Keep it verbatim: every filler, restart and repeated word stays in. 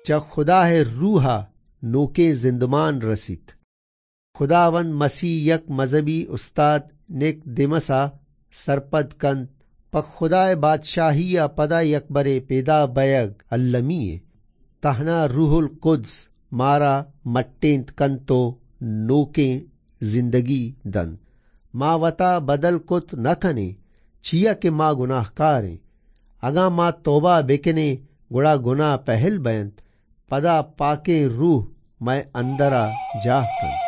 चा खुदा है रूहा नोके जिंदमान रसित। खुदावंद मसीह यक मजहबी उस्ताद नेक दिमसा सरपद कंत प खुदाए बादशाही या पदा यकबरे पैदा बयग अल्लमीए तहना रूहुल कुद्स मारा मट्टेंत कंतो नोके जिंदगी दन माँ वता बदल कुत न कने छिया के माँ गुनाहकारें अगा माँ तोबा बेकने गुड़ा गुनाह पहल बैंत पदा पाके रूह मैं अंदरा जाह कन।